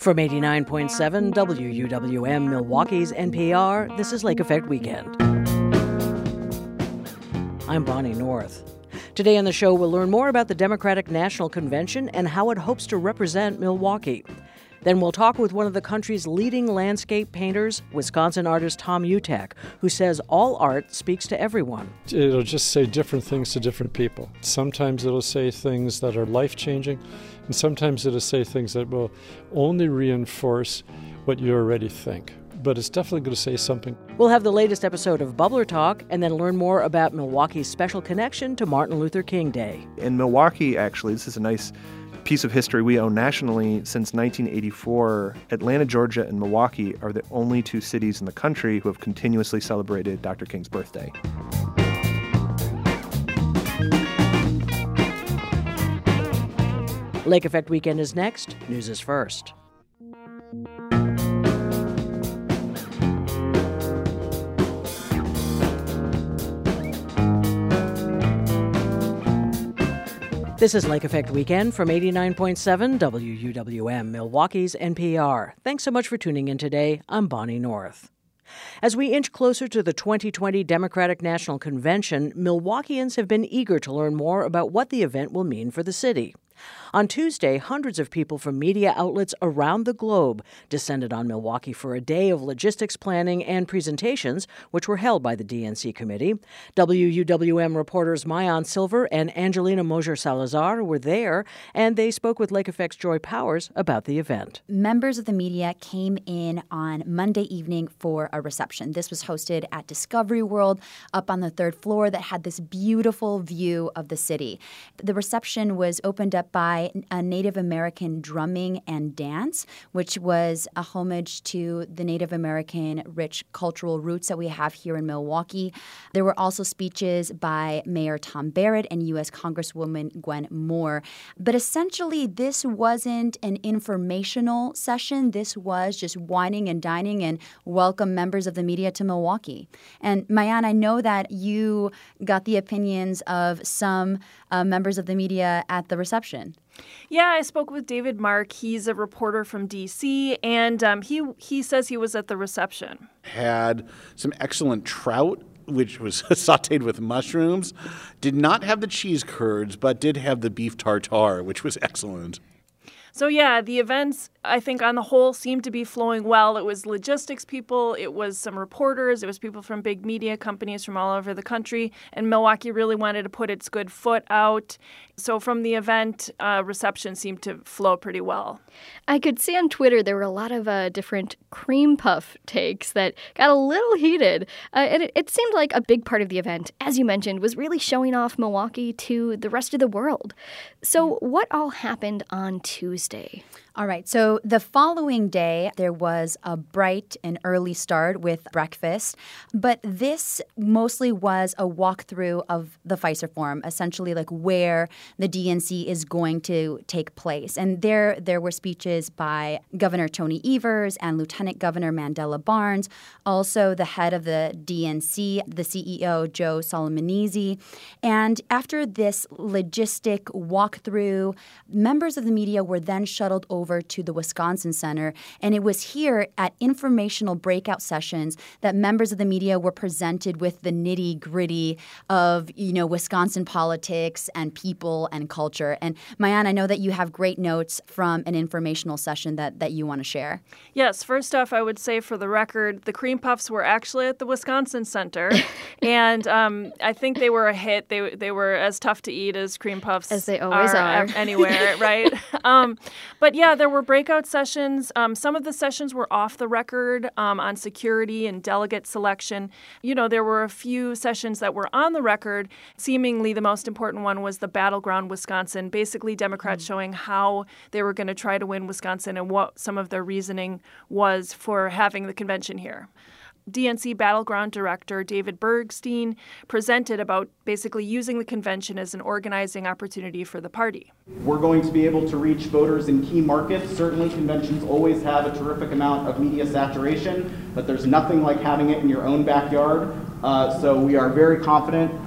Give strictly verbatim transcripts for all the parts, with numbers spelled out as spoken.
From eighty-nine point seven W U W M Milwaukee's N P R, this is Lake Effect Weekend. I'm Bonnie North. Today on the show, we'll learn more about the Democratic National Convention and how it hopes to represent Milwaukee. Then we'll talk with one of the country's leading landscape painters, Wisconsin artist Tom Utecht, who says all art speaks to everyone. It'll just say different things to different people. Sometimes it'll say things that are life-changing, and sometimes it'll say things that will only reinforce what you already think. But it's definitely going to say something. We'll have the latest episode of Bubbler Talk and then learn more about Milwaukee's special connection to Martin Luther King Day. In Milwaukee, actually, this is a nice piece of history we own nationally. Since nineteen eighty-four, Atlanta, Georgia, and Milwaukee are the only two cities in the country who have continuously celebrated Doctor King's birthday. Lake Effect Weekend is next. News is first. This is Lake Effect Weekend from eighty-nine point seven W U W M, Milwaukee's N P R. Thanks so much for tuning in today. I'm Bonnie North. As we inch closer to the twenty twenty Democratic National Convention, Milwaukeeans have been eager to learn more about what the event will mean for the city. On Tuesday, hundreds of people from media outlets around the globe descended on Milwaukee for a day of logistics planning and presentations, which were held by the D N C committee. W U W M reporters Maayan Silver and Angelina Mosier-Salazar were there, and they spoke with Lake Effect's Joy Powers about the event. Members of the media came in on Monday evening for a reception. This was hosted at Discovery World up on the third floor that had this beautiful view of the city. The reception was opened up by a Native American drumming and dance, which was a homage to the Native American rich cultural roots that we have here in Milwaukee. There were also speeches by Mayor Tom Barrett and U S Congresswoman Gwen Moore. But essentially, this wasn't an informational session. This was just whining and dining and welcome members of the media to Milwaukee. And Maayan, I know that you got the opinions of some uh, members of the media at the reception. Yeah, I spoke with David Mark. He's a reporter from D C, and um, he he says he was at the reception. Had some excellent trout, which was sautéed with mushrooms. Did not have the cheese curds, but did have the beef tartare, which was excellent. So yeah, the events, I think on the whole, seemed to be flowing well. It was logistics people, it was some reporters, it was people from big media companies from all over the country, and Milwaukee really wanted to put its good foot out. So from the event, uh, reception seemed to flow pretty well. I could see on Twitter there were a lot of uh, different cream puff takes that got a little heated. Uh, and it, it seemed like a big part of the event, as you mentioned, was really showing off Milwaukee to the rest of the world. So what all happened on Tuesday? All right. So the following day, there was a bright and early start with breakfast. But this mostly was a walkthrough of the FISA Forum, essentially like where the D N C is going to take place. And there, there were speeches by Governor Tony Evers and Lieutenant Governor Mandela Barnes, also the head of the D N C, the C E O, Joe Solomonizzi. And after this logistic walkthrough, members of the media were then shuttled over to the Wisconsin Center. And it was here at informational breakout sessions that members of the media were presented with the nitty-gritty of, you know, Wisconsin politics and people and culture. And Maayan, I know that you have great notes from an informational session that, that you want to share. Yes. First off, I would say for the record, the cream puffs were actually at the Wisconsin Center. and um, I think they were a hit. They they were as tough to eat as cream puffs as they always are, are. anywhere, right? um, but yeah, there were breakout sessions. Um, some of the sessions were off the record um, on security and delegate selection. You know, there were a few sessions that were on the record. Seemingly the most important one was the Battleground Wisconsin, basically Democrats mm-hmm. showing how they were going to try to win Wisconsin and what some of their reasoning was for having the convention here. D N C Battleground Director David Bergstein presented about basically using the convention as an organizing opportunity for the party. We're going to be able to reach voters in key markets. Certainly conventions always have a terrific amount of media saturation, but there's nothing like having it in your own backyard. Uh, so we are very confident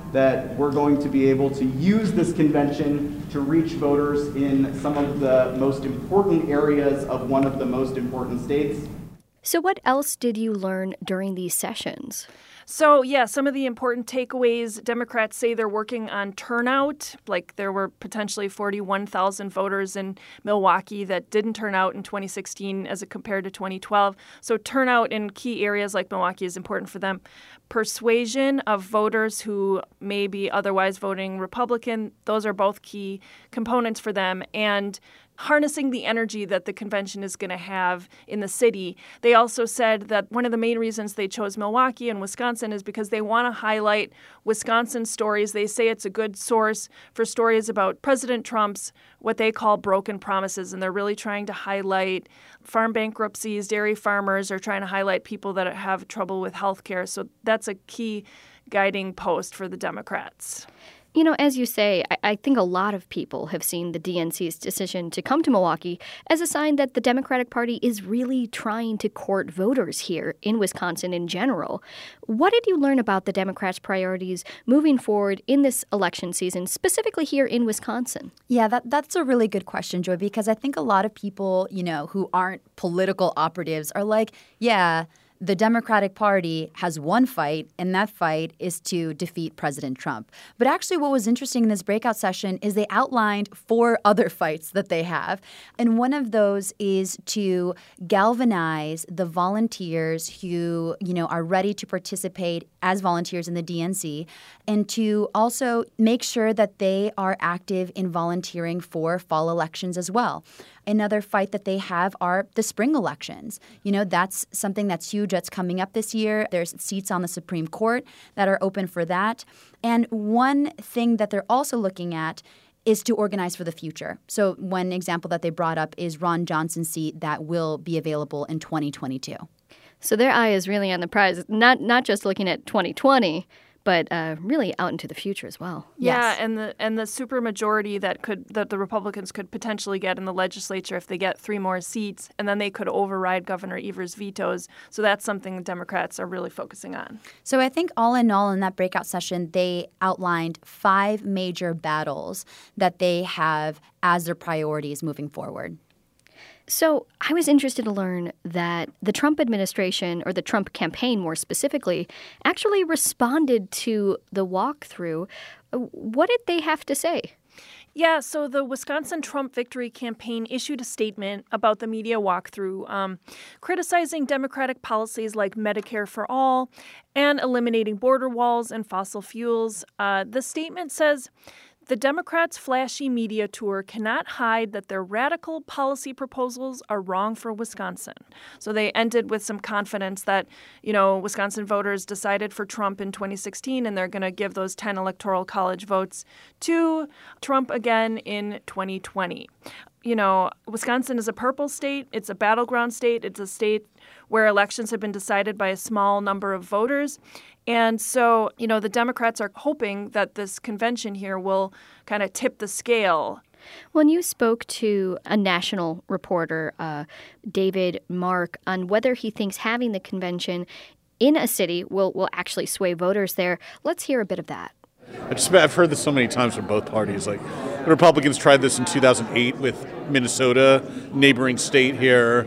that we're going to be able to use this convention to reach voters in some of the most important areas of one of the most important states. So what else did you learn during these sessions? So, yeah, some of the important takeaways, Democrats say they're working on turnout. Like there were potentially forty-one thousand voters in Milwaukee that didn't turn out in twenty sixteen as it compared to twenty twelve. So turnout in key areas like Milwaukee is important for them. Persuasion of voters who may be otherwise voting Republican, those are both key components for them. And harnessing the energy that the convention is going to have in the city. They also said that one of the main reasons they chose Milwaukee and Wisconsin is because they want to highlight Wisconsin stories. They say it's a good source for stories about President Trump's what they call broken promises, and they're really trying to highlight farm bankruptcies, dairy farmers, are trying to highlight people that have trouble with health care. So that's a key guiding post for the Democrats. You know, as you say, I, I think a lot of people have seen the D N C's decision to come to Milwaukee as a sign that the Democratic Party is really trying to court voters here in Wisconsin in general. What did you learn about the Democrats' priorities moving forward in this election season, specifically here in Wisconsin? Yeah, that, that's a really good question, Joy, because I think a lot of people, you know, who aren't political operatives are like, yeah, the Democratic Party has one fight, and that fight is to defeat President Trump. But actually what was interesting in this breakout session is they outlined four other fights that they have. And one of those is to galvanize the volunteers who, you know, are ready to participate as volunteers in the D N C, and to also make sure that they are active in volunteering for fall elections as well. Another fight that they have are the spring elections. You know, that's something that's huge that's coming up this year. There's seats on the Supreme Court that are open for that. And one thing that they're also looking at is to organize for the future. So one example that they brought up is Ron Johnson's seat that will be available in twenty twenty-two. So their eye is really on the prize, not not just looking at twenty twenty, but uh, really out into the future as well. Yeah, Yes. and the and the supermajority that could that the Republicans could potentially get in the legislature if they get three more seats, and then they could override Governor Evers' vetoes. So that's something the Democrats are really focusing on. So I think all in all, in that breakout session, they outlined five major battles that they have as their priorities moving forward. So I was interested to learn that the Trump administration, or the Trump campaign more specifically, actually responded to the walkthrough. What did they have to say? Yeah, so the Wisconsin Trump Victory Campaign issued a statement about the media walkthrough, um, criticizing Democratic policies like Medicare for All and eliminating border walls and fossil fuels. Uh, the statement says, the Democrats' flashy media tour cannot hide that their radical policy proposals are wrong for Wisconsin. So they ended with some confidence that, you know, Wisconsin voters decided for Trump in twenty sixteen, and they're going to give those ten electoral college votes to Trump again in twenty twenty. You know, Wisconsin is a purple state. It's a battleground state. It's a state where elections have been decided by a small number of voters. And so, you know, the Democrats are hoping that this convention here will kind of tip the scale. When you spoke to a national reporter, uh, David Mark, on whether he thinks having the convention in a city will, will actually sway voters there, let's hear a bit of that. I just, I've heard this so many times from both parties. Like, the Republicans tried this in two thousand eight with Minnesota, neighboring state here.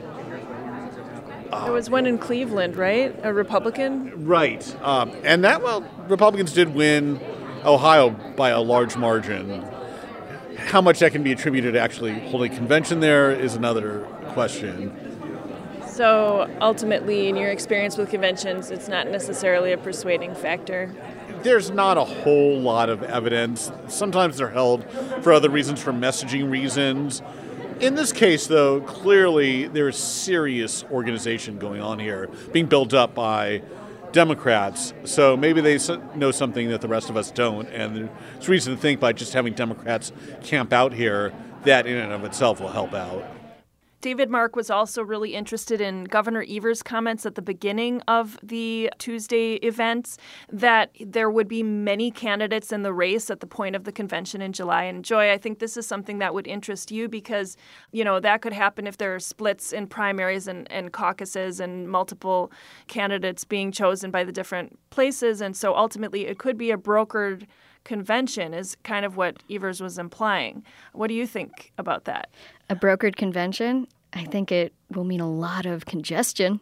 There was one in Cleveland, right? A Republican? Right. Um, and that, well, Republicans did win Ohio by a large margin. How much that can be attributed to actually holding a convention there is another question. So ultimately, in your experience with conventions, it's not necessarily a persuading factor. There's not a whole lot of evidence. Sometimes they're held for other reasons, for messaging reasons. In this case, though, clearly there's serious organization going on here, being built up by Democrats. So maybe they know something that the rest of us don't, and there's reason to think by just having Democrats camp out here, that in and of itself will help out. David Mark was also really interested in Governor Evers' comments at the beginning of the Tuesday events that there would be many candidates in the race at the point of the convention in July. And Joy, I think this is something that would interest you because, you know, that could happen if there are splits in primaries and, and caucuses and multiple candidates being chosen by the different places. And so ultimately it could be a brokered convention is kind of what Evers was implying. What do you think about that? A brokered convention? I think it will mean a lot of congestion.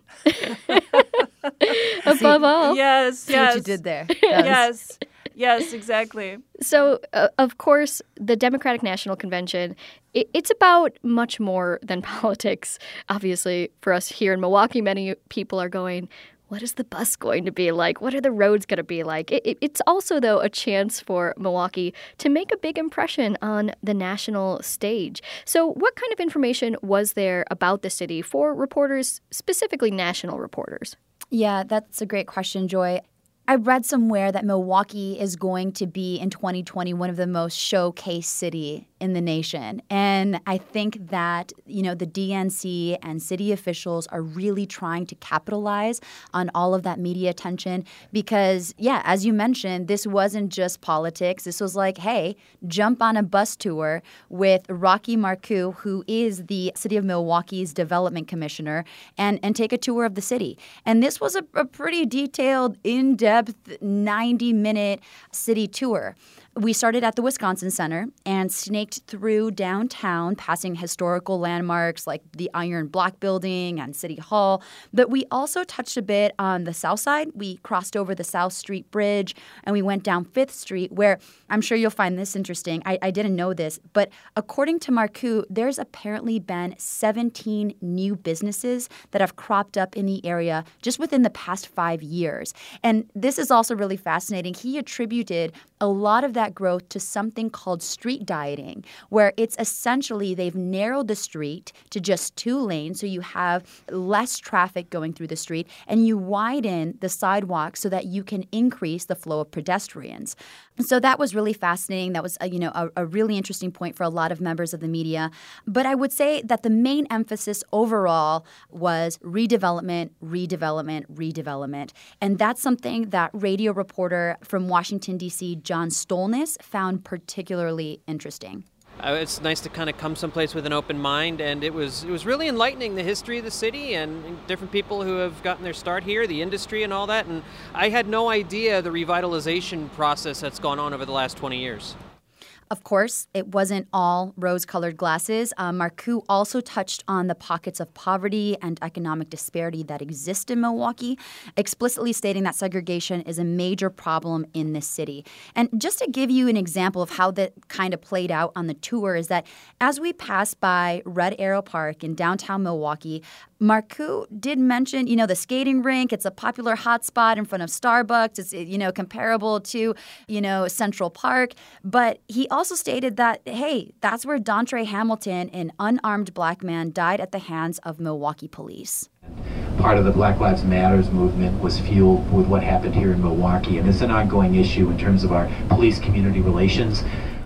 Above all. Yes, See yes. what you did there. Yes, yes, exactly. So, uh, of course, the Democratic National Convention, it, it's about much more than politics. Obviously, for us here in Milwaukee, many people are going, what is the bus going to be like? What are the roads going to be like? It, it, it's also, though, a chance for Milwaukee to make a big impression on the national stage. So what kind of information was there about the city for reporters, specifically national reporters? Yeah, that's a great question, Joy. I read somewhere that Milwaukee is going to be in twenty twenty one of the most showcase city in the nation. And I think that, you know, the D N C and city officials are really trying to capitalize on all of that media attention because, yeah, as you mentioned, this wasn't just politics. This was like, hey, jump on a bus tour with Rocky Marcoux, who is the City of Milwaukee's development commissioner, and, and take a tour of the city. And this was a, a pretty detailed, in-depth, ninety-minute city tour. We started at the Wisconsin Center and snaked through downtown, passing historical landmarks like the Iron Block Building and City Hall. But we also touched a bit on the South Side. We crossed over the South Street Bridge and we went down Fifth Street, where I'm sure you'll find this interesting. I, I didn't know this, but according to Marcoux, there's apparently been seventeen new businesses that have cropped up in the area just within the past five years. And this is also really fascinating. He attributed a lot of that growth to something called street dieting, where it's essentially they've narrowed the street to just two lanes, so you have less traffic going through the street, and you widen the sidewalk so that you can increase the flow of pedestrians. So that was really fascinating. That was, a, you know, a, a really interesting point for a lot of members of the media. But I would say that the main emphasis overall was redevelopment, redevelopment, redevelopment. And that's something that radio reporter from Washington, D C, John Stolness, found particularly interesting. Uh, it's nice to kind of come someplace with an open mind, and it was it was really enlightening, the history of the city and, and different people who have gotten their start here, the industry and all that. And I had no idea the revitalization process that's gone on over the last twenty years. Of course, it wasn't all rose-colored glasses. Uh, Marcoux also touched on the pockets of poverty and economic disparity that exist in Milwaukee, explicitly stating that segregation is a major problem in this city. And just to give you an example of how that kind of played out on the tour is that as we passed by Red Arrow Park in downtown Milwaukee, Marcoux did mention, you know, the skating rink. It's a popular hotspot in front of Starbucks. It's, you know, comparable to, you know, Central Park. But he also stated that, hey, that's where Dontre Hamilton, an unarmed black man, died at the hands of Milwaukee police. Part of the Black Lives Matters movement was fueled with what happened here in Milwaukee. And it's an ongoing issue in terms of our police-community relations.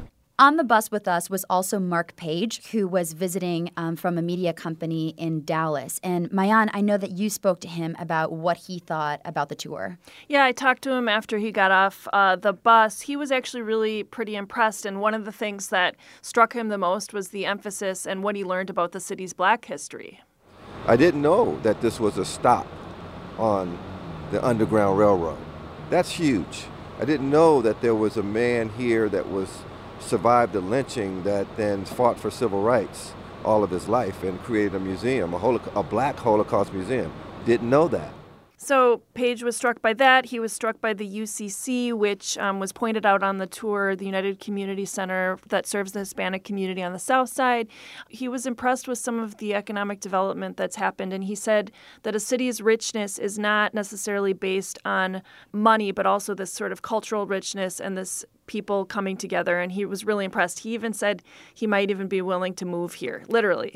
On the bus with us was also Mark Page, who was visiting um, from a media company in Dallas. And Maayan, I know that you spoke to him about what he thought about the tour. Yeah, I talked to him after he got off uh, the bus. He was actually really pretty impressed. And one of the things that struck him the most was the emphasis and what he learned about the city's black history. I didn't know that this was a stop on the Underground Railroad. That's huge. I didn't know that there was a man here that was survived the lynching that then fought for civil rights all of his life and created a museum, a, holoc- a black Holocaust museum. Didn't know that. So Page was struck by that. He was struck by the U C C, which um, was pointed out on the tour, the United Community Center that serves the Hispanic community on the South Side. He was impressed with some of the economic development that's happened, and he said that a city's richness is not necessarily based on money, but also this sort of cultural richness and this people coming together, and he was really impressed. He even said he might even be willing to move here, literally.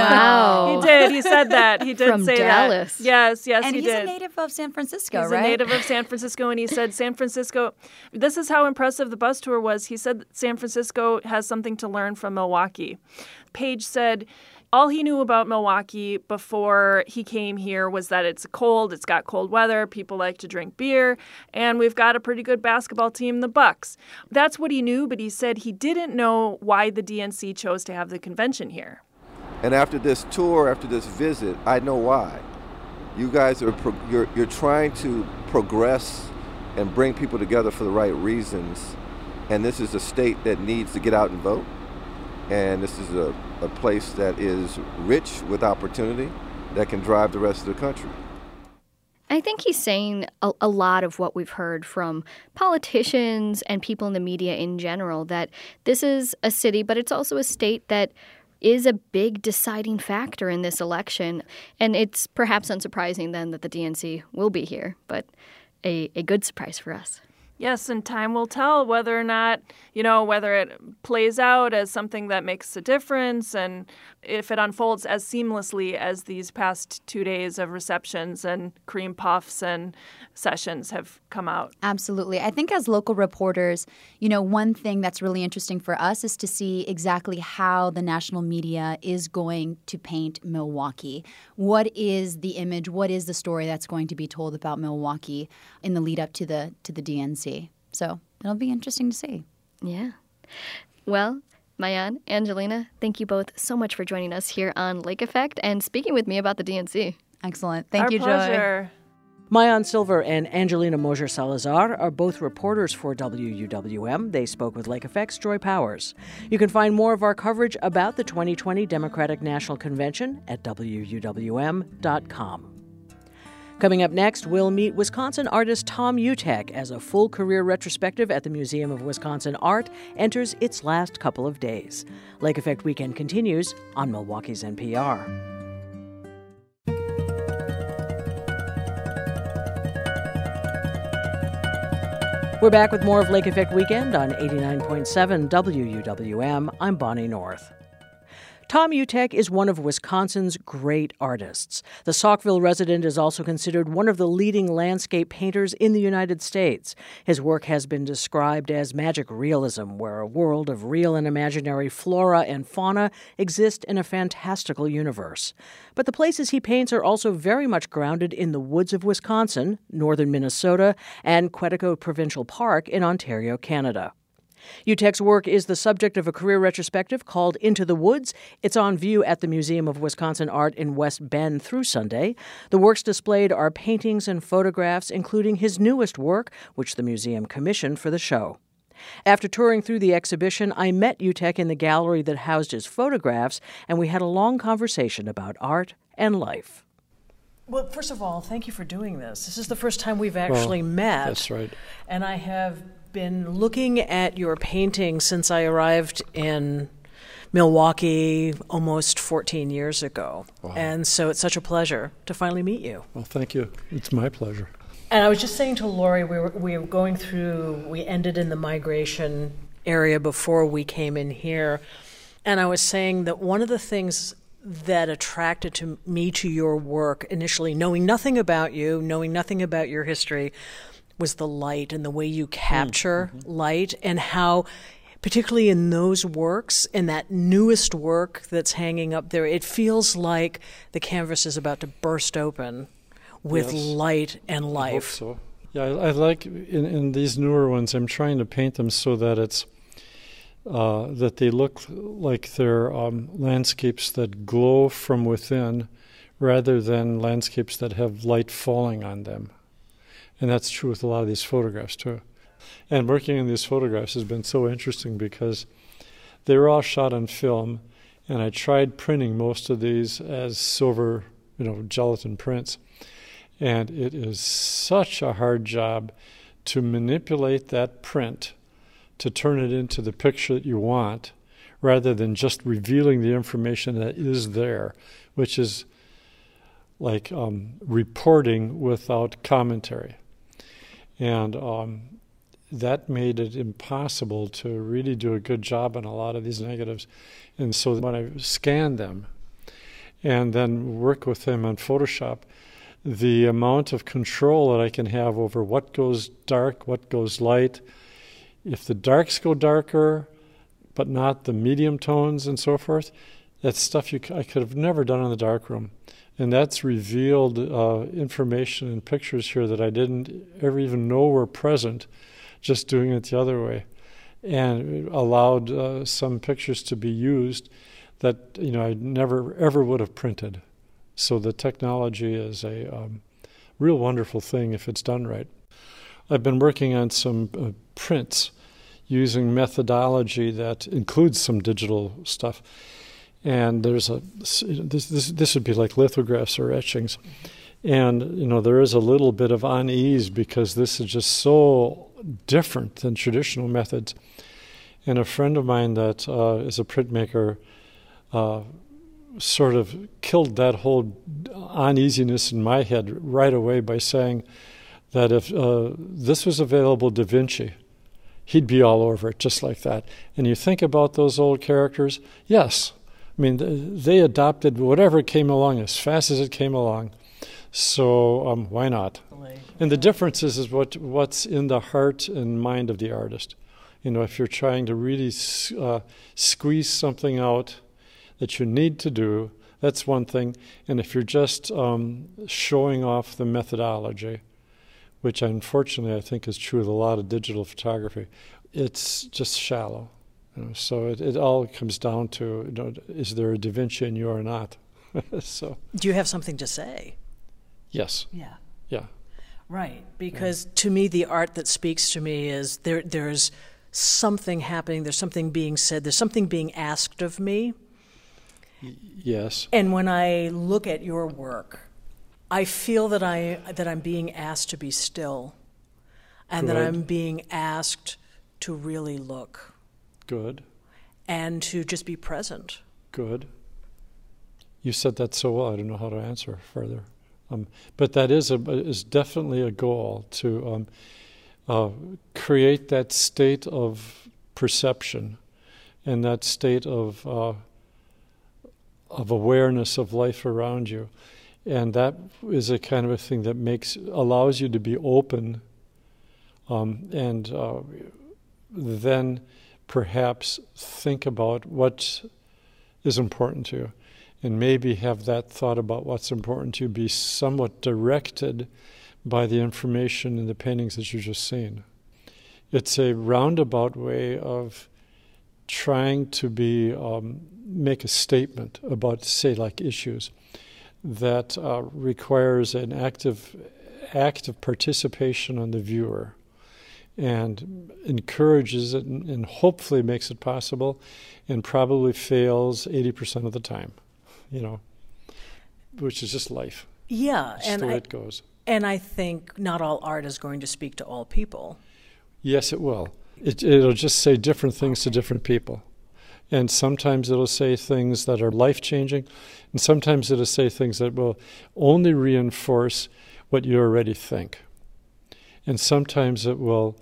Wow. He did. He said that. He did From say Dallas. that. Yes, yes, and he he's did. a native of San Francisco, He's right? a native of San Francisco, and he said San Francisco, this is how impressive the bus tour was. He said San Francisco has something to learn from Milwaukee. Page said, All he knew about Milwaukee before he came here was that it's cold, it's got cold weather, people like to drink beer, and we've got a pretty good basketball team, the Bucks. That's what he knew, but he said he didn't know why the D N C chose to have the convention here. And after this tour, after this visit, I know why. You guys are pro- you're you're trying to progress and bring people together for the right reasons. And this is a state that needs to get out and vote. And this is a, a place that is rich with opportunity that can drive the rest of the country. I think he's saying a, a lot of what we've heard from politicians and people in the media in general, that this is a city, but it's also a state that is a big deciding factor in this election. And it's perhaps unsurprising then that the D N C will be here, but a, a good surprise for us. Yes, and time will tell whether or not, you know, whether it plays out as something that makes a difference and if it unfolds as seamlessly as these past two days of receptions and cream puffs and sessions have come out. Absolutely. I think as local reporters, you know, one thing that's really interesting for us is to see exactly how the national media is going to paint Milwaukee. What is the image? What is the story that's going to be told about Milwaukee in the lead up to the to the D N C? So it'll be interesting to see. Yeah. Well, Maayan, Angelina, thank you both so much for joining us here on Lake Effect and speaking with me about the D N C. Excellent. Thank Our you, pleasure. Joy. Maayan Silver and Angelina Mosier-Salazar are both reporters for W U W M. They spoke with Lake Effect's Joy Powers. You can find more of our coverage about the twenty twenty Democratic National Convention at W U W M dot com. Coming up next, we'll meet Wisconsin artist Tom Utecht as a full career retrospective at the Museum of Wisconsin Art enters its last couple of days. Lake Effect Weekend continues on Milwaukee's N P R. We're back with more of Lake Effect Weekend on eighty-nine point seven W U W M. I'm Bonnie North. Tom Utecht is one of Wisconsin's great artists. The Saukville resident is also considered one of the leading landscape painters in the United States. His work has been described as magic realism, where a world of real and imaginary flora and fauna exist in a fantastical universe. But the places he paints are also very much grounded in the woods of Wisconsin, northern Minnesota, and Quetico Provincial Park in Ontario, Canada. Utecht's work is the subject of a career retrospective called Into the Woods. It's on view at the Museum of Wisconsin Art in West Bend through Sunday. The works displayed are paintings and photographs, including his newest work, which the museum commissioned for the show. After touring through the exhibition, I met Utecht in the gallery that housed his photographs, and we had a long conversation about art and life. Well, first of all, thank you for doing this. This is the first time we've actually well, met. That's right. And I have been looking at your painting since I arrived in Milwaukee almost fourteen years ago. Wow. And so it's such a pleasure to finally meet you. Well, thank you. It's my pleasure. And I was just saying to Lori, we were, we were going through, we ended in the migration area before we came in here. And I was saying that one of the things that attracted to me to your work initially, knowing nothing about you, knowing nothing about your history, was the light and the way you capture mm-hmm. light, and how, particularly in those works, in that newest work that's hanging up there, it feels like the canvas is about to burst open with yes. light and life. I hope so. Yeah, I, I like, in, in these newer ones, I'm trying to paint them so that it's uh, that they look like they're um, landscapes that glow from within rather than landscapes that have light falling on them. And that's true with a lot of these photographs, too. And working on these photographs has been so interesting because they were all shot on film, and I tried printing most of these as silver, you know, gelatin prints. And it is such a hard job to manipulate that print to turn it into the picture that you want, rather than just revealing the information that is there, which is like um, reporting without commentary. And um, that made it impossible to really do a good job on a lot of these negatives. And so when I scan them and then work with them on Photoshop, the amount of control that I can have over what goes dark, what goes light, if the darks go darker, but not the medium tones and so forth, That's stuff you, I could have never done in the darkroom. And that's revealed uh, information and pictures here that I didn't ever even know were present, just doing it the other way. And it allowed uh, some pictures to be used that, you know, I never ever would have printed. So the technology is a um, real wonderful thing if it's done right. I've been working on some uh, prints using methodology that includes some digital stuff. And there's a, this, this, this would be like lithographs or etchings. And, you know, there is a little bit of unease because this is just so different than traditional methods. And a friend of mine that uh, is a printmaker uh, sort of killed that whole uneasiness in my head right away by saying that if uh, this was available Da Vinci, he'd be all over it just like that. And you think about those old characters, yes. I mean, they adopted whatever came along as fast as it came along. So um, why not? And the difference is, is what what's in the heart and mind of the artist. You know, if you're trying to really uh, squeeze something out that you need to do, that's one thing. And if you're just um, showing off the methodology, which unfortunately I think is true of a lot of digital photography, it's just shallow. You know, so it, it all comes down to, you know, is there a Da Vinci in you or not? So. Do you have something to say? Yes. Yeah. Yeah. Right. Because yeah. to me, the art that speaks to me is there. There's something happening. There's something being said. There's something being asked of me. Y- yes. And when I look at your work, I feel that I that I'm being asked to be still, and Good. that I'm being asked to really look. Good. And to just be present. Good. You said that so well, I don't know how to answer further. Um, but that is a is definitely a goal, to um, uh, create that state of perception and that state of uh, of awareness of life around you. And that is a kind of a thing that makes allows you to be open um, and uh, then perhaps think about what is important to you, and maybe have that thought about what's important to you be somewhat directed by the information in the paintings that you've just seen. It's a roundabout way of trying to be um, make a statement about, say, like issues that uh, requires an active act of participation on the viewer, and encourages it and, and hopefully makes it possible, and probably fails eighty percent of the time, you know, which is just life. Yeah. It's and the way I, it goes. And I think not all art is going to speak to all people. Yes, it will. It, it'll just say different things to different people. And sometimes it'll say things that are life-changing, and sometimes it'll say things that will only reinforce what you already think. And sometimes it will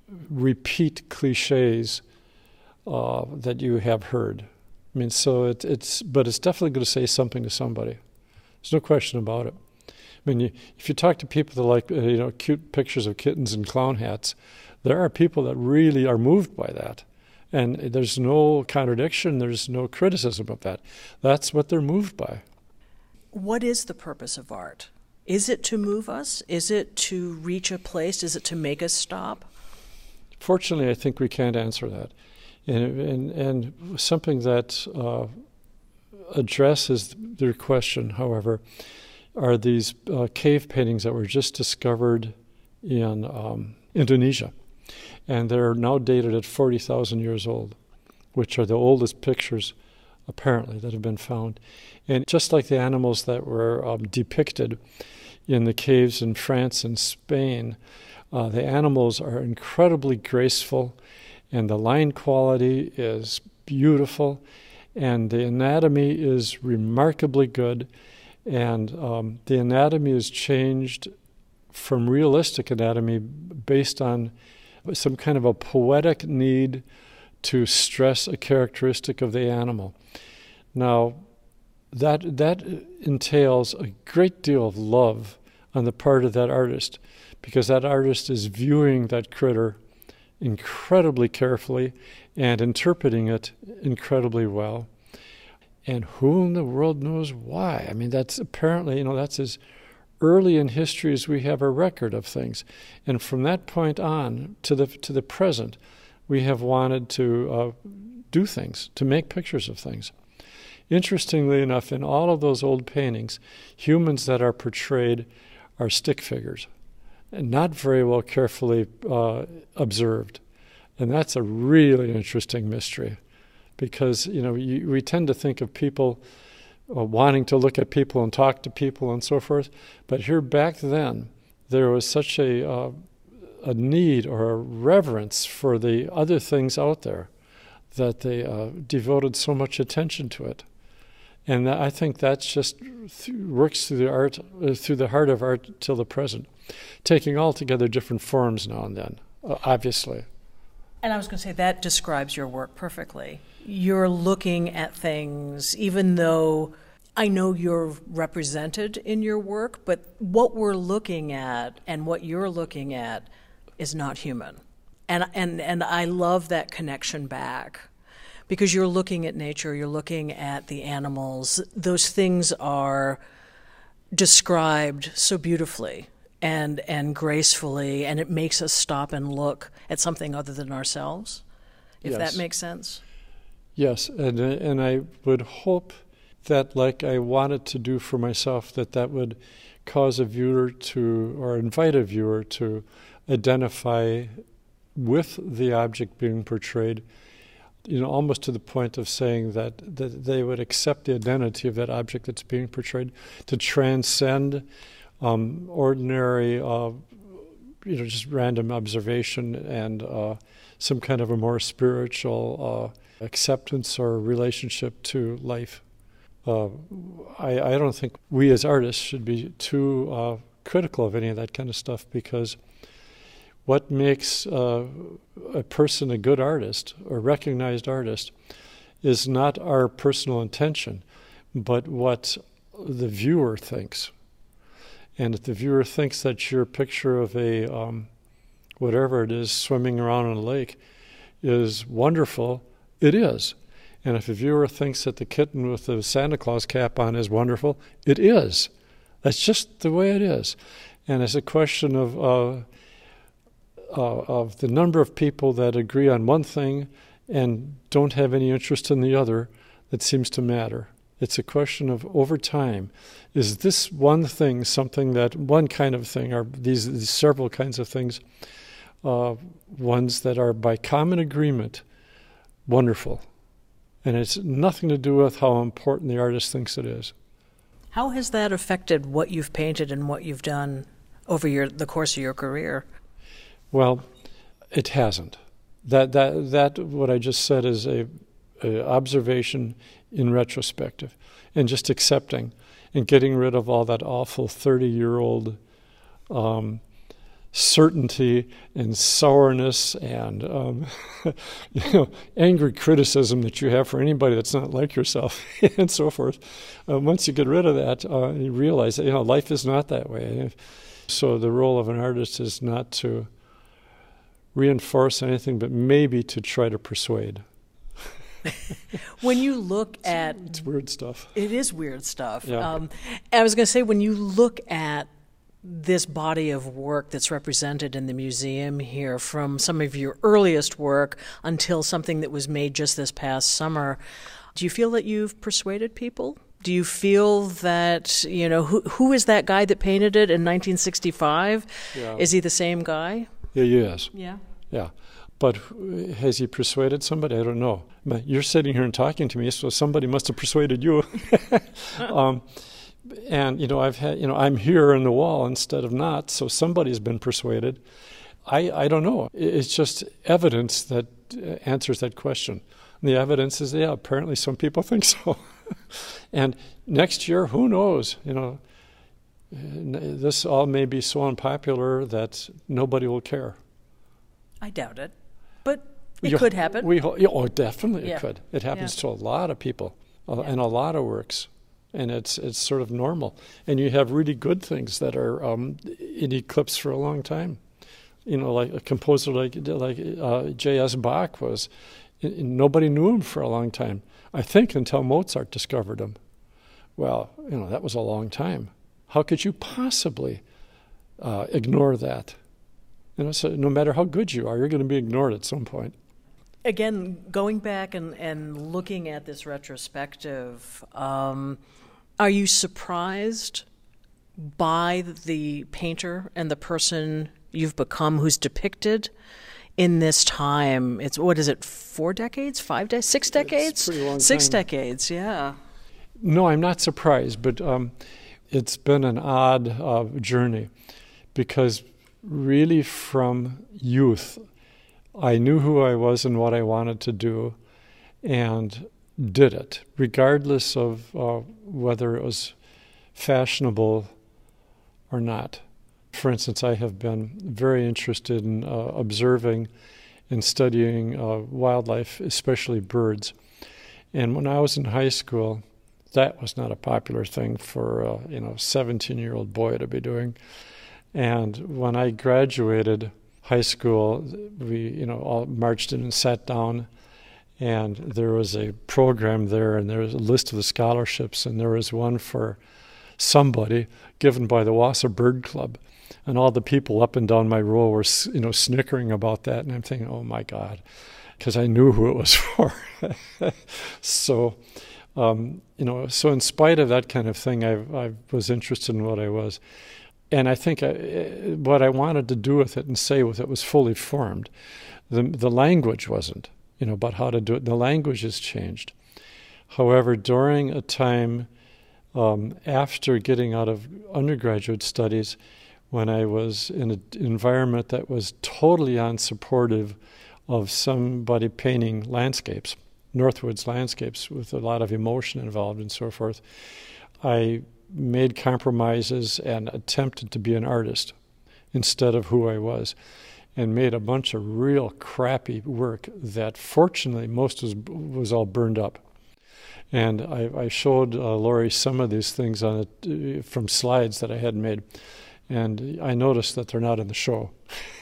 repeat cliches uh, that you have heard. I mean, so it, it's, but it's definitely going to say something to somebody. There's no question about it. I mean, you, if you talk to people that like, uh, you know, cute pictures of kittens and clown hats, there are people that really are moved by that. And there's no contradiction, there's no criticism of that. That's what they're moved by. What is the purpose of art? Is it to move us? Is it to reach a place? Is it to make us stop? Fortunately, I think we can't answer that. And, and, and something that uh, addresses their question, however, are these uh, cave paintings that were just discovered in um, Indonesia. And they're now dated at forty thousand years old, which are the oldest pictures, apparently, that have been found. And just like the animals that were um, depicted in the caves in France and Spain, uh, the animals are incredibly graceful, and the line quality is beautiful, and the anatomy is remarkably good, and um, the anatomy is changed from realistic anatomy based on some kind of a poetic need to stress a characteristic of the animal. Now, that that entails a great deal of love on the part of that artist, because that artist is viewing that critter incredibly carefully and interpreting it incredibly well. And who in the world knows why? I mean, that's apparently, you know, that's as early in history as we have a record of things. And from that point on to the to the present, we have wanted to uh, do things, to make pictures of things. Interestingly enough, in all of those old paintings, humans that are portrayed are stick figures, and not very well carefully uh, observed. And that's a really interesting mystery, because, you know, you, we tend to think of people uh, wanting to look at people and talk to people and so forth, but here back then, there was such a, uh, a need or a reverence for the other things out there that they uh, devoted so much attention to it. And I think that's just th- works through the art, uh, through the heart of art till the present, taking altogether different forms now and then, uh, obviously. And I was going to say that describes your work perfectly. You're looking at things, even though I know you're represented in your work, but what we're looking at and what you're looking at is not human. And and and I love that connection back, because you're looking at nature, you're looking at the animals. Those things are described so beautifully and and gracefully, and it makes us stop and look at something other than ourselves, if Yes. that makes sense. Yes, and and I would hope that, like I wanted to do for myself, that that would cause a viewer to, or invite a viewer to identify with the object being portrayed, you know, almost to the point of saying that, that they would accept the identity of that object that's being portrayed, to transcend um, ordinary, uh, you know, just random observation and uh, some kind of a more spiritual uh, acceptance or relationship to life. Uh, I, I don't think we as artists should be too uh, critical of any of that kind of stuff, because what makes uh, a person a good artist or recognized artist is not our personal intention, but what the viewer thinks. And if the viewer thinks that your picture of a, um, whatever it is, swimming around in a lake is wonderful, it is. And if a viewer thinks that the kitten with the Santa Claus cap on is wonderful, it is. That's just the way it is. And it's a question of uh, uh, of the number of people that agree on one thing and don't have any interest in the other that seems to matter. It's a question of, over time, is this one thing something that, one kind of thing, or these, these several kinds of things, uh, ones that are by common agreement wonderful? And it's nothing to do with how important the artist thinks it is. How has that affected what you've painted and what you've done over your the course of your career? Well, it hasn't. That that that what I just said is a, a observation in retrospective, and just accepting and getting rid of all that awful thirty-year-old um, certainty and sourness and um, you know, angry criticism that you have for anybody that's not like yourself and so forth. Uh, once you get rid of that, uh, you realize that, you know, life is not that way. So the role of an artist is not to reinforce anything, but maybe to try to persuade. When you look at... It's weird stuff. It is weird stuff. Yeah. Um, I was going to say, when you look at this body of work that's represented in the museum here, from some of your earliest work until something that was made just this past summer, do you feel that you've persuaded people? Do you feel that, you know, who who is that guy that painted it in nineteen sixty-five? Yeah. Is he the same guy? Yeah, he is. Yeah. Yeah. But has he persuaded somebody? I don't know. You're sitting here and talking to me, so somebody must have persuaded you. um, and, you know, I've had, you know, I'm here in the wall instead of not, so somebody's been persuaded. I, I don't know. It's just evidence that answers that question. And the evidence is, yeah, apparently some people think so. And next year, who knows? You know, this all may be so unpopular that nobody will care. I doubt it. But it You- could happen. We ho- yeah, oh, definitely Yeah. it could. It happens Yeah. to a lot of people uh, Yeah. and a lot of works, and it's it's sort of normal. And you have really good things that are um, in eclipse for a long time. You know, like a composer like like uh, J S Bach was. Nobody knew him for a long time I think until Mozart discovered them. Well, you know, that was a long time. How could you possibly uh, ignore that? You know, so no matter how good you are, you're going to be ignored at some point. Again, going back and, and looking at this retrospective, um, are you surprised by the painter and the person you've become who's depicted in this time? It's, what is it, four decades, five decades, six decades? It's a pretty long Six time. decades, yeah. No, I'm not surprised, but um, it's been an odd uh, journey because really from youth, I knew who I was and what I wanted to do and did it, regardless of uh, whether it was fashionable or not. For instance, I have been very interested in uh, observing and studying uh, wildlife, especially birds. And when I was in high school, that was not a popular thing for a you know seventeen-year-old boy to be doing. And when I graduated high school, we you know all marched in and sat down, and there was a program there, and there was a list of the scholarships, and there was one for somebody given by the Wausau Bird Club. And all the people up and down my row were, you know, snickering about that. And I'm thinking, oh, my God, because I knew who it was for. so, um, you know, so in spite of that kind of thing, I, I was interested in what I was. And I think I, what I wanted to do with it and say with it was fully formed. The, the language wasn't, you know, about how to do it. The language has changed. However, during a time um, after getting out of undergraduate studies, when I was in an environment that was totally unsupportive of somebody painting landscapes, Northwoods landscapes with a lot of emotion involved and so forth, I made compromises and attempted to be an artist instead of who I was, and made a bunch of real crappy work that fortunately most was, was all burned up. And I, I showed uh, Lori some of these things on it, uh, from slides that I had made. And I noticed that they're not in the show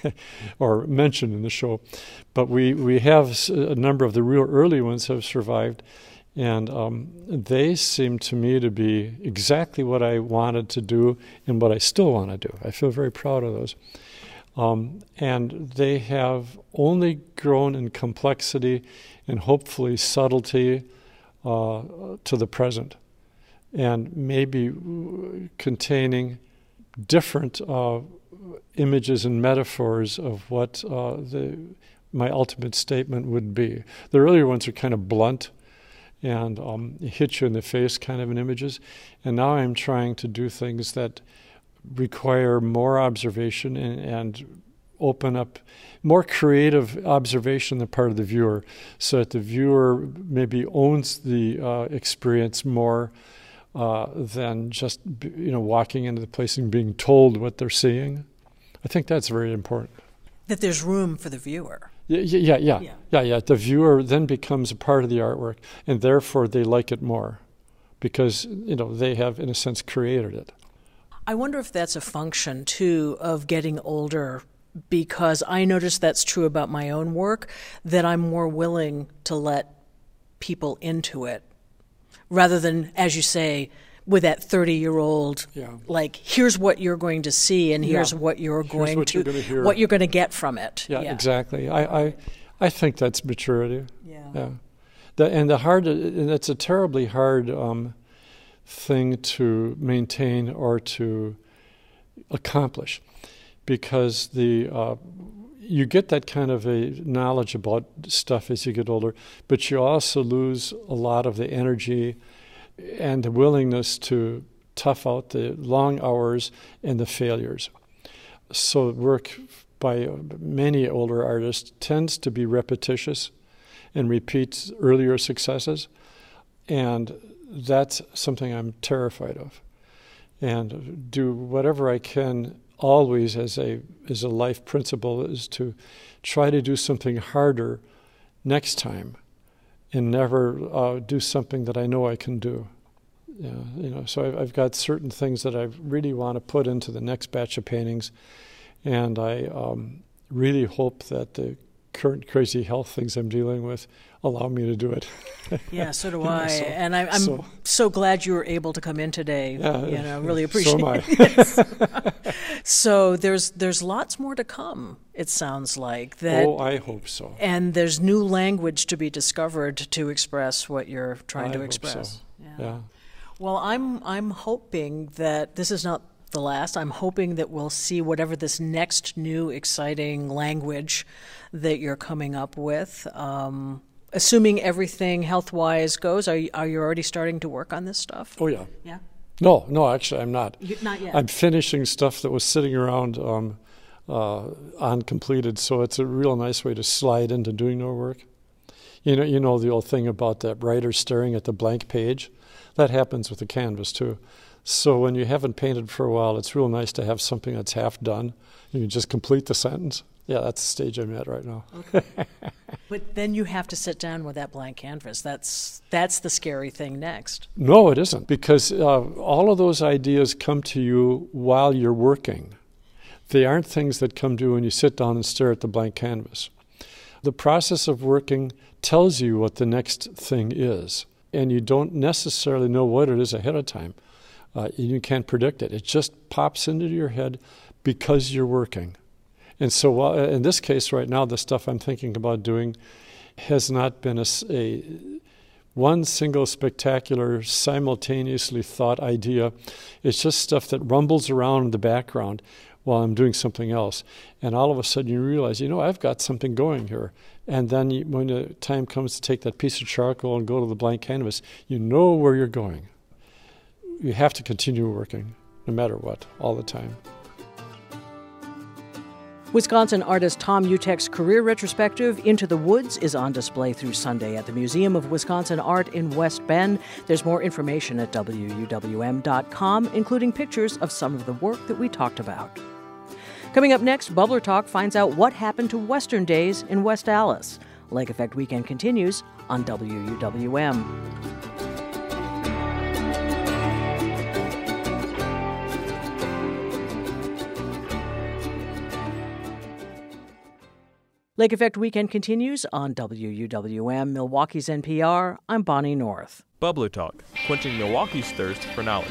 or mentioned in the show. But we, we have a number of the real early ones have survived. And um, they seem to me to be exactly what I wanted to do and what I still want to do. I feel very proud of those. Um, and they have only grown in complexity and hopefully subtlety uh, to the present. And maybe containing different uh, images and metaphors of what uh, the my ultimate statement would be. The earlier ones are kind of blunt and um, hit you in the face kind of in images. And now I'm trying to do things that require more observation and, and open up more creative observation on the part of the viewer, so that the viewer maybe owns the uh, experience more Uh, than just, you know, walking into the place and being told what they're seeing. I think that's very important. That there's room for the viewer. Yeah, yeah, yeah, yeah, yeah, yeah. The viewer then becomes a part of the artwork, and therefore they like it more because, you know, they have, in a sense, created it. I wonder if that's a function, too, of getting older, because I notice that's true about my own work, that I'm more willing to let people into it, rather than, as you say, with that thirty-year-old, yeah. like, here's what you're going to see, and here's yeah. what you're here's going what to, you're hear. what you're going to get from it. Yeah, yeah. exactly. I, I, I think that's maturity. Yeah. yeah. The, and the hard, and it's a terribly hard um, thing to maintain or to accomplish, because the uh, you get that kind of a knowledge about stuff as you get older, but you also lose a lot of the energy and the willingness to tough out the long hours and the failures. So work by many older artists tends to be repetitious and repeats earlier successes, and that's something I'm terrified of. And do whatever I can always as a as a life principle is to try to do something harder next time and never uh, do something that I know I can do. Yeah, you know, so I've, I've got certain things that I really want to put into the next batch of paintings, and I um, really hope that the current crazy health things I'm dealing with allow me to do it. Yeah, so do I. So, and I, I'm so, so glad you were able to come in today. Yeah, you know, really appreciate so am I. it. So there's there's lots more to come, it sounds like. That, oh, I hope so. And there's new language to be discovered to express what you're trying I to hope express. So. Yeah. yeah. Well, I'm I'm hoping that this is not the last. I'm hoping that we'll see whatever this next new exciting language that you're coming up with. Um, assuming everything health-wise goes, are you, are you already starting to work on this stuff? Oh, yeah. Yeah? No, no, actually, I'm not. You, not yet? I'm finishing stuff that was sitting around um, uh, uncompleted, so it's a real nice way to slide into doing no work. You know, you know the old thing about that writer staring at the blank page? That happens with the canvas, too. So when you haven't painted for a while, it's real nice to have something that's half done. You can just complete the sentence. Yeah, that's the stage I'm at right now. Okay. But then you have to sit down with that blank canvas. That's that's the scary thing next. No, it isn't, because uh, all of those ideas come to you while you're working. They aren't things that come to you when you sit down and stare at the blank canvas. The process of working tells you what the next thing is, and you don't necessarily know what it is ahead of time. Uh, you can't predict it. It just pops into your head because you're working. And so uh, in this case right now, the stuff I'm thinking about doing has not been a, a one single spectacular, simultaneously thought idea. It's just stuff that rumbles around in the background while I'm doing something else. And all of a sudden you realize, you know, I've got something going here. And then you, when the time comes to take that piece of charcoal and go to the blank canvas, you know where you're going. You have to continue working, no matter what, all the time. Wisconsin artist Tom Utek's career retrospective, Into the Woods, is on display through Sunday at the Museum of Wisconsin Art in West Bend. There's more information at W U W M dot com, including pictures of some of the work that we talked about. Coming up next, Bubbler Talk finds out what happened to Western Days in West Allis. Lake Effect Weekend continues on W U W M. Lake Effect Weekend continues on W U W M, Milwaukee's N P R. I'm Bonnie North. Bubbler Talk, quenching Milwaukee's thirst for knowledge.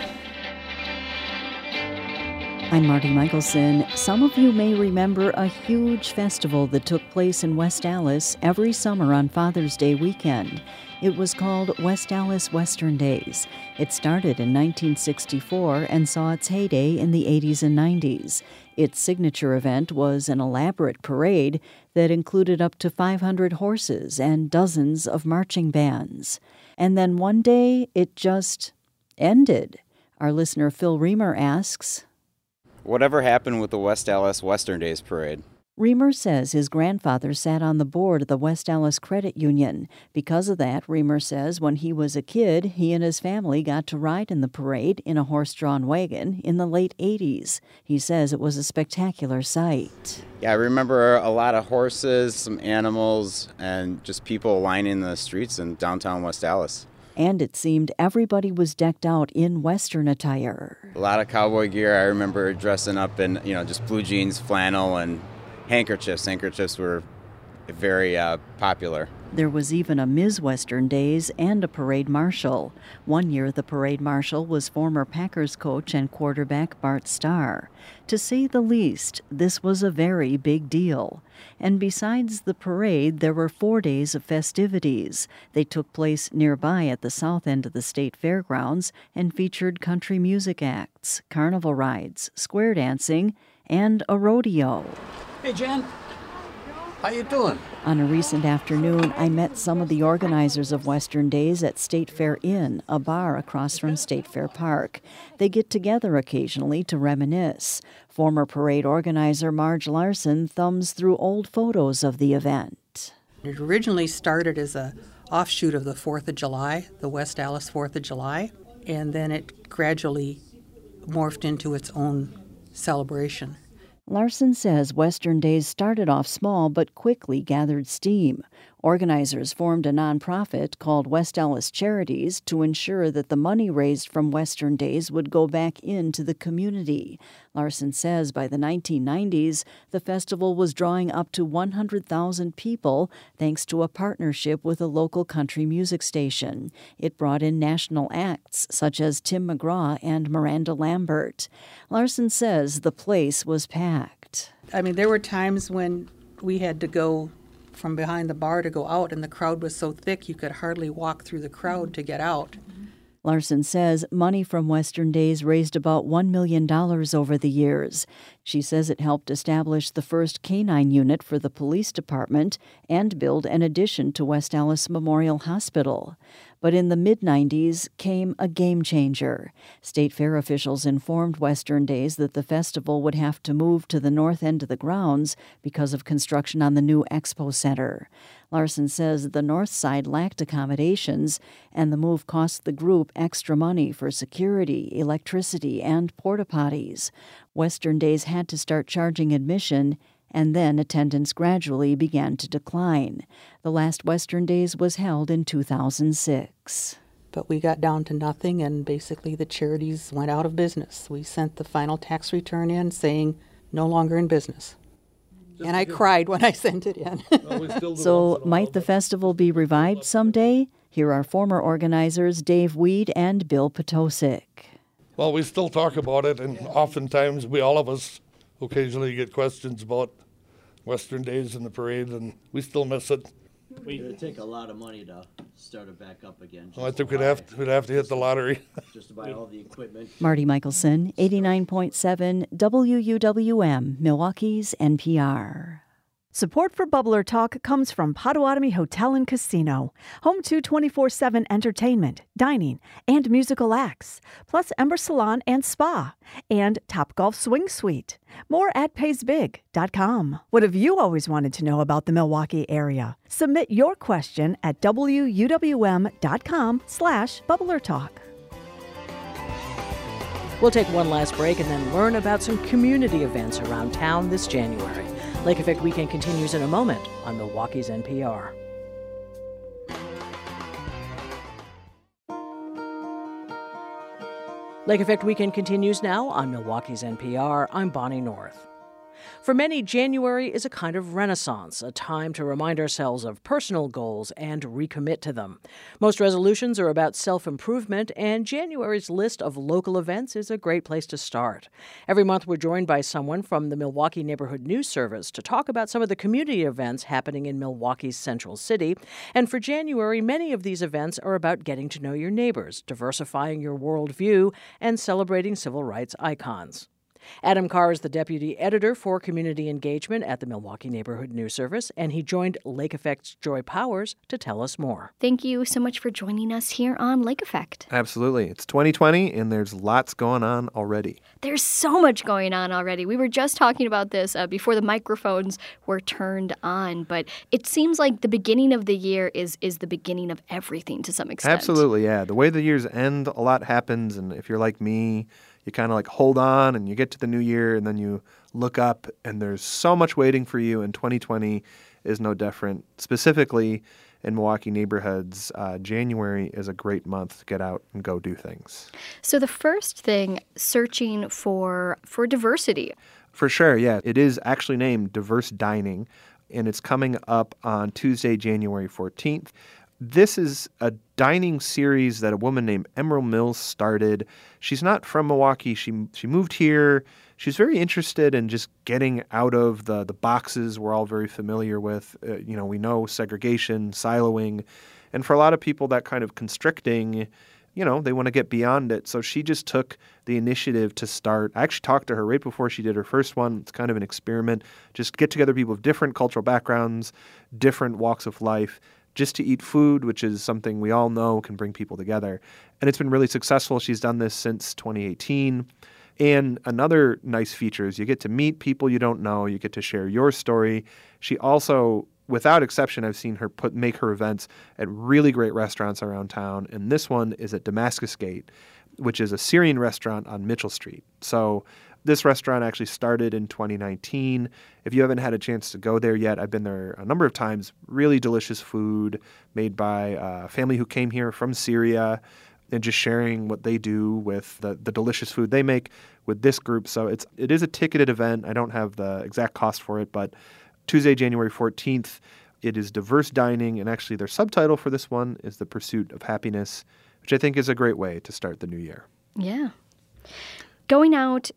I'm Marty Michelson. Some of you may remember a huge festival that took place in West Allis every summer on Father's Day weekend. It was called West Allis Western Days. It started in nineteen sixty-four and saw its heyday in the eighties and nineties. Its signature event was an elaborate parade that included up to five hundred horses and dozens of marching bands. And then one day, it just ended. Our listener Phil Reamer asks, whatever happened with the West Allis Western Days Parade? Reamer says his grandfather sat on the board of the West Allis Credit Union. Because of that, Reamer says when he was a kid, he and his family got to ride in the parade in a horse-drawn wagon in the late eighties. He says it was a spectacular sight. Yeah, I remember a lot of horses, some animals, and just people lining the streets in downtown West Allis. And it seemed everybody was decked out in Western attire. A lot of cowboy gear. I remember dressing up in, you know, just blue jeans, flannel, and handkerchiefs. Handkerchiefs were very uh, popular. There was even a Miz Western Days and a parade marshal. One year, the parade marshal was former Packers coach and quarterback Bart Starr. To say the least, this was a very big deal. And besides the parade, there were four days of festivities. They took place nearby at the south end of the state fairgrounds and featured country music acts, carnival rides, square dancing, and a rodeo. Hey, Jen. How you doing? On a recent afternoon, I met some of the organizers of Western Days at State Fair Inn, a bar across from State Fair Park. They get together occasionally to reminisce. Former parade organizer Marge Larson thumbs through old photos of the event. It originally started as a offshoot of the fourth of July, the West Allis fourth of July, and then it gradually morphed into its own celebration. Larson says Western Days started off small but quickly gathered steam. Organizers formed a nonprofit called West Allis Charities to ensure that the money raised from Western Days would go back into the community. Larson says by the nineteen nineties, the festival was drawing up to one hundred thousand people thanks to a partnership with a local country music station. It brought in national acts such as Tim McGraw and Miranda Lambert. Larson says the place was packed. I mean, there were times when we had to go from behind the bar to go out, and the crowd was so thick you could hardly walk through the crowd to get out. Larson says money from Western Days raised about one million dollars over the years. She says it helped establish the first canine unit for the police department and build an addition to West Allis Memorial Hospital. But in the mid nineties came a game changer. State Fair officials informed Western Days that the festival would have to move to the north end of the grounds because of construction on the new Expo Center. Larson says the north side lacked accommodations, and the move cost the group extra money for security, electricity, and porta potties. Western Days had to start charging admission, and then attendance gradually began to decline. The last Western Days was held in two thousand six. But we got down to nothing, and basically the charities went out of business. We sent the final tax return in saying, no longer in business. And I cried when I sent it in. So might the festival be revived someday? Here are former organizers Dave Weed and Bill Potosik. Well, we still talk about it, and oftentimes we, all of us, occasionally get questions about Western Days and the parade, and we still miss it. It would take a lot of money to start it back up again. Well, I think we'd have to, we'd have to hit the lottery. Just to buy all the equipment. Marty Michelson, eighty-nine point seven W U W M, Milwaukee's N P R. Support for Bubbler Talk comes from Potawatomi Hotel and Casino, home to twenty-four seven entertainment, dining, and musical acts, plus Ember Salon and Spa, and Topgolf Swing Suite. More at pays big dot com. What have you always wanted to know about the Milwaukee area? Submit your question at W U W M dot com slash Bubbler Talk. We'll take one last break and then learn about some community events around town this January. Lake Effect Weekend continues in a moment on Milwaukee's N P R. Lake Effect Weekend continues now on Milwaukee's N P R. I'm Bonnie North. For many, January is a kind of renaissance, a time to remind ourselves of personal goals and recommit to them. Most resolutions are about self-improvement, and January's list of local events is a great place to start. Every month, we're joined by someone from the Milwaukee Neighborhood News Service to talk about some of the community events happening in Milwaukee's central city. And for January, many of these events are about getting to know your neighbors, diversifying your worldview, and celebrating civil rights icons. Adam Carr is the deputy editor for community engagement at the Milwaukee Neighborhood News Service, and he joined Lake Effect's Joy Powers to tell us more. Thank you so much for joining us here on Lake Effect. Absolutely. It's twenty twenty, and there's lots going on already. There's so much going on already. We were just talking about this uh, before the microphones were turned on, but it seems like the beginning of the year is is the beginning of everything to some extent. Absolutely, yeah. The way the years end, a lot happens, and if you're like me, you kind of like hold on and you get to the new year and then you look up and there's so much waiting for you, and twenty twenty is no different. Specifically in Milwaukee neighborhoods, uh, January is a great month to get out and go do things. So the first thing, searching for for diversity. For sure, yeah. It is actually named Diverse Dining, and it's coming up on Tuesday, January fourteenth. This is a dining series that a woman named Emerald Mills started. She's not from Milwaukee. She she moved here. She's very interested in just getting out of the, the boxes we're all very familiar with. Uh, you know, we know segregation, siloing, and for a lot of people that kind of constricting, you know, they want to get beyond it. So she just took the initiative to start. I actually talked to her right before she did her first one. It's kind of an experiment. Just get together people of different cultural backgrounds, different walks of life, just to eat food, which is something we all know can bring people together. And it's been really successful. She's done this since twenty eighteen. And another nice feature is you get to meet people you don't know. You get to share your story. She also, without exception, I've seen her put make her events at really great restaurants around town. And this one is at Damascus Gate, which is a Syrian restaurant on Mitchell Street. So This restaurant actually started in twenty nineteen. If you haven't had a chance to go there yet, I've been there a number of times. Really delicious food made by a family who came here from Syria and just sharing what they do with the, the delicious food they make with this group. So it's it is a ticketed event. I don't have the exact cost for it, but Tuesday, January fourteenth, it is diverse dining. And actually their subtitle for this one is The Pursuit of Happiness, which I think is a great way to start the new year. Yeah. Going out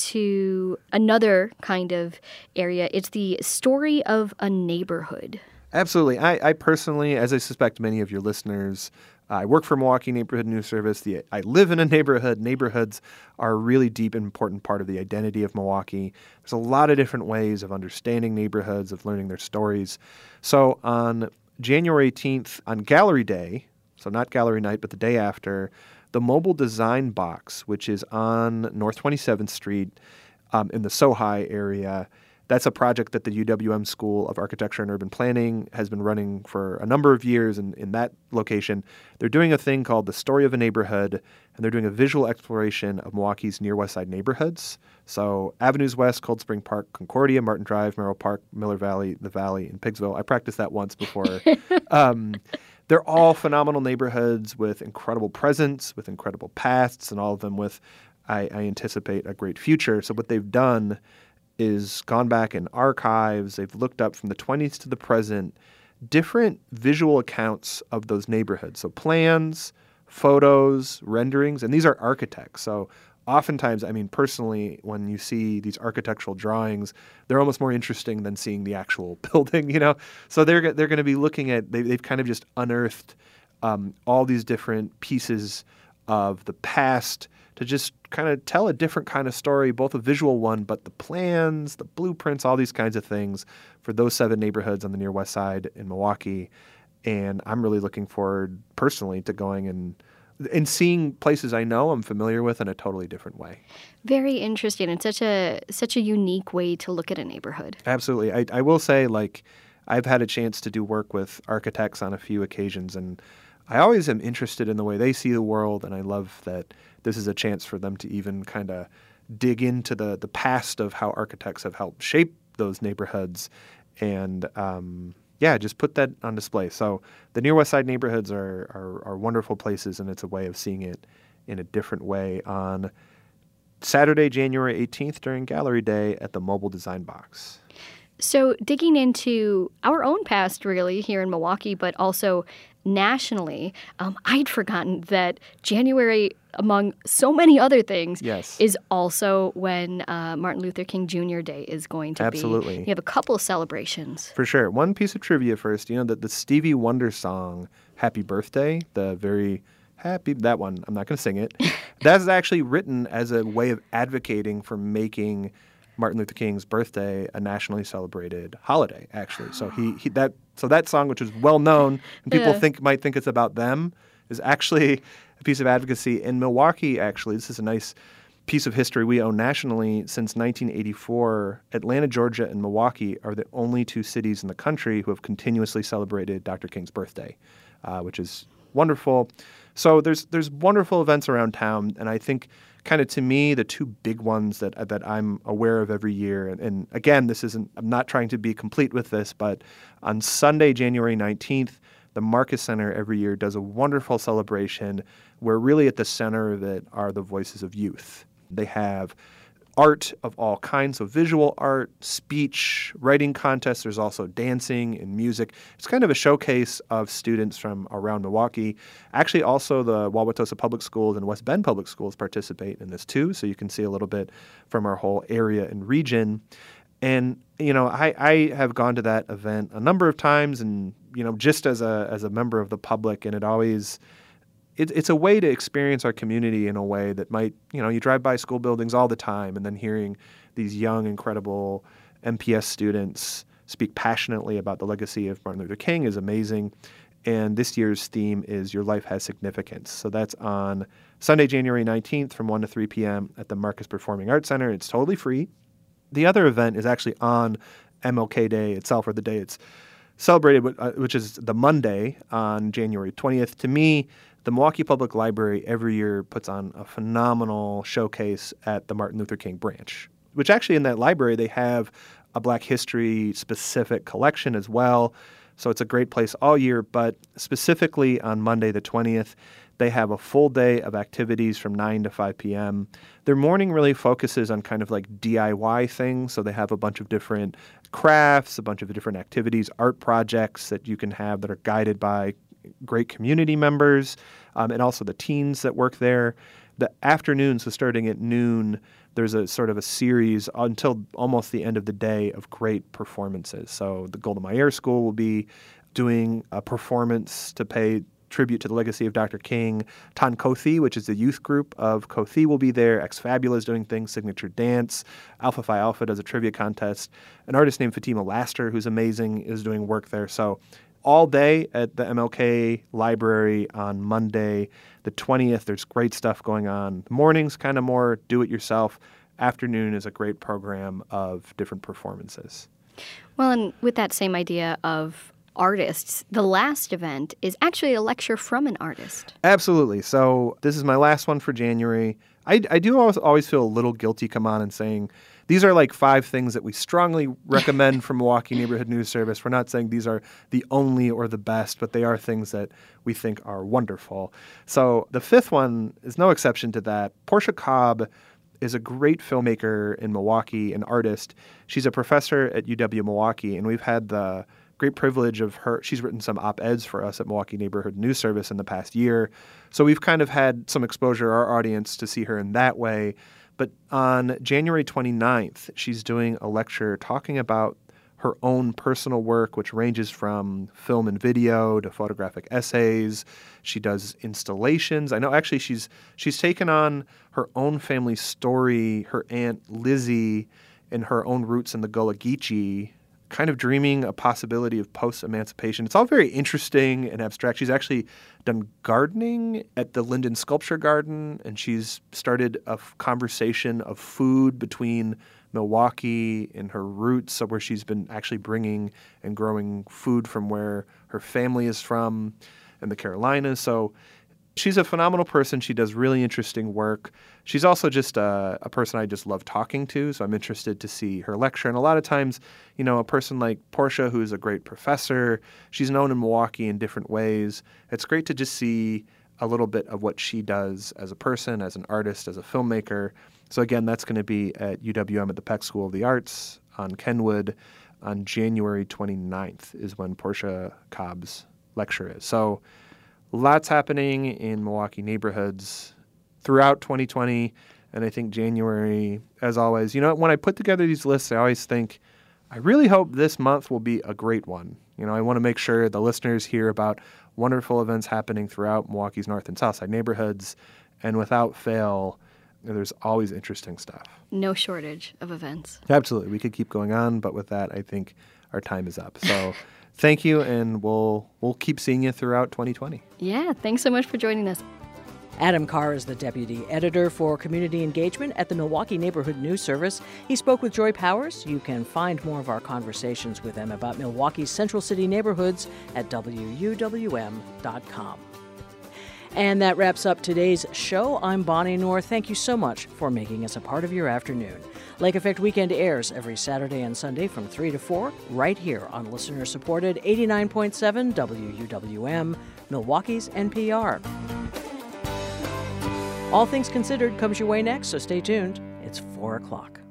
into another kind of area, it's the story of a neighborhood. Absolutely. I, I personally, as I suspect many of your listeners, I work for Milwaukee Neighborhood News Service. The, I live in a neighborhood. Neighborhoods are a really deep and important part of the identity of Milwaukee. There's a lot of different ways of understanding neighborhoods, of learning their stories. So on January eighteenth, on Gallery Day, so not Gallery Night, but the day after, the Mobile Design Box, which is on North twenty-seventh Street um, in the Sohi area, that's a project that the U W M School of Architecture and Urban Planning has been running for a number of years. And in that location, they're doing a thing called The Story of a Neighborhood, and they're doing a visual exploration of Milwaukee's near West Side neighborhoods. So Avenues West, Cold Spring Park, Concordia, Martin Drive, Merrill Park, Miller Valley, The Valley, and Pigsville. I practiced that once before. um, they're all phenomenal neighborhoods with incredible presence, with incredible pasts, and all of them with, I, I anticipate, a great future. So what they've done is gone back in archives. They've looked up from the twenties to the present different visual accounts of those neighborhoods. So plans, photos, renderings, and these are architects. So oftentimes, I mean, personally, when you see these architectural drawings, they're almost more interesting than seeing the actual building, you know? So they're they're going to be looking at, they, they've kind of just unearthed um, all these different pieces of the past to just kind of tell a different kind of story, both a visual one, but the plans, the blueprints, all these kinds of things for those seven neighborhoods on the near west side in Milwaukee. And I'm really looking forward personally to going and and seeing places I know I'm familiar with in a totally different way. Very interesting, and such a such a unique way to look at a neighborhood. Absolutely. I, I will say, like, I've had a chance to do work with architects on a few occasions, and I always am interested in the way they see the world, and I love that this is a chance for them to even kind of dig into the, the past of how architects have helped shape those neighborhoods and, um, yeah, just put that on display. So the near west side neighborhoods are, are, are wonderful places, and it's a way of seeing it in a different way on Saturday, January eighteenth during Gallery Day at the Mobile Design Box. So digging into our own past, really, here in Milwaukee, but also nationally, um, I'd forgotten that January, among so many other things, yes. is also when uh, Martin Luther King Junior Day is going to Absolutely. be. You have a couple of celebrations. For sure. One piece of trivia first. You know that the Stevie Wonder song, Happy Birthday, the very happy, that one, I'm not going to sing it. That's actually written as a way of advocating for making Martin Luther King's birthday a nationally celebrated holiday, actually. So he, he that so that song, which is well known and people Yeah. think might think it's about them, is actually a piece of advocacy. In Milwaukee, actually, this is a nice piece of history we own nationally. Since nineteen eighty-four, Atlanta, Georgia, and Milwaukee are the only two cities in the country who have continuously celebrated Doctor King's birthday, uh, which is wonderful. So there's there's wonderful events around town, and I think kind of to me the two big ones that that I'm aware of every year, and, and again, this isn't I'm not trying to be complete with this, but on Sunday, January nineteenth, the Marcus Center every year does a wonderful celebration where really at the center of it are the voices of youth. They have art of all kinds, so visual art, speech, writing contests. There's also dancing and music. It's kind of a showcase of students from around Milwaukee. Actually, also the Wauwatosa Public Schools and West Bend Public Schools participate in this too, so you can see a little bit from our whole area and region. And, you know, I, I have gone to that event a number of times and, you know, just as a as a member of the public, and it always It, it's a way to experience our community in a way that might, you know, you drive by school buildings all the time, and then hearing these young, incredible M P S students speak passionately about the legacy of Martin Luther King is amazing. And this year's theme is Your Life Has Significance. So that's on Sunday, January nineteenth from one to three p.m. at the Marcus Performing Arts Center. It's totally free. The other event is actually on M L K Day itself, or the day it's celebrated, which is the Monday on January twentieth. To me, the Milwaukee Public Library every year puts on a phenomenal showcase at the Martin Luther King branch, which actually in that library they have a Black history specific collection as well. So it's a great place all year, but specifically on Monday the twentieth, they have a full day of activities from nine to five p.m. Their morning really focuses on kind of like D I Y things. So they have a bunch of different crafts, a bunch of different activities, art projects that you can have that are guided by great community members, um, and also the teens that work there. The afternoon, so starting at noon, there's a sort of a series until almost the end of the day of great performances. So the Golda Meir School will be doing a performance to pay tribute to the legacy of Doctor King. Tan Kothi, which is the youth group of Kothi, will be there. Ex Fabula is doing things, signature dance. Alpha Phi Alpha does a trivia contest. An artist named Fatima Laster, who's amazing, is doing work there. So all day at the M L K Library on Monday the twentieth. There's great stuff going on. Morning's kind of more do-it-yourself. Afternoon is a great program of different performances. Well, and with that same idea of artists, the last event is actually a lecture from an artist. Absolutely. So this is my last one for January. I, I do always, always feel a little guilty come on and saying, these are like five things that we strongly recommend from Milwaukee Neighborhood News Service. We're not saying these are the only or the best, but they are things that we think are wonderful. So the fifth one is no exception to that. Portia Cobb is a great filmmaker in Milwaukee, an artist. She's a professor at U W Milwaukee, and we've had the great privilege of her. She's written some op-eds for us at Milwaukee Neighborhood News Service in the past year. So we've kind of had some exposure, our audience, to see her in that way. But on January twenty-ninth, she's doing a lecture talking about her own personal work, which ranges from film and video to photographic essays. She does installations. I know actually she's she's taken on her own family story, her Aunt Lizzie, and her own roots in the Gullah Geechee, kind of dreaming a possibility of post-emancipation. It's all very interesting and abstract. She's actually done gardening at the Linden Sculpture Garden, and she's started a f- conversation of food between Milwaukee and her roots, so where she's been actually bringing and growing food from where her family is from in the Carolinas. So she's a phenomenal person. She does really interesting work. She's also just a, a person I just love talking to, so I'm interested to see her lecture. And a lot of times, you know, a person like Portia, who's a great professor, she's known in Milwaukee in different ways. It's great to just see a little bit of what she does as a person, as an artist, as a filmmaker. So again, that's going to be at U W M at the Peck School of the Arts on Kenwood on January twenty-ninth is when Portia Cobb's lecture is. So lots happening in Milwaukee neighborhoods throughout twenty twenty, and I think January, as always. You know, when I put together these lists, I always think, I really hope this month will be a great one. You know, I want to make sure the listeners hear about wonderful events happening throughout Milwaukee's North and South Side neighborhoods, and without fail, there's always interesting stuff. No shortage of events. Absolutely. We could keep going on, but with that, I think our time is up. So thank you, and we'll we'll keep seeing you throughout twenty twenty. Yeah, thanks so much for joining us. Adam Carr is the Deputy Editor for Community Engagement at the Milwaukee Neighborhood News Service. He spoke with Joy Powers. You can find more of our conversations with them about Milwaukee's Central City neighborhoods at W U W M dot com. And that wraps up today's show. I'm Bonnie North. Thank you so much for making us a part of your afternoon. Lake Effect Weekend airs every Saturday and Sunday from three to four, right here on listener-supported eighty-nine point seven W U W M, Milwaukee's N P R. All Things Considered comes your way next, so stay tuned. It's four o'clock.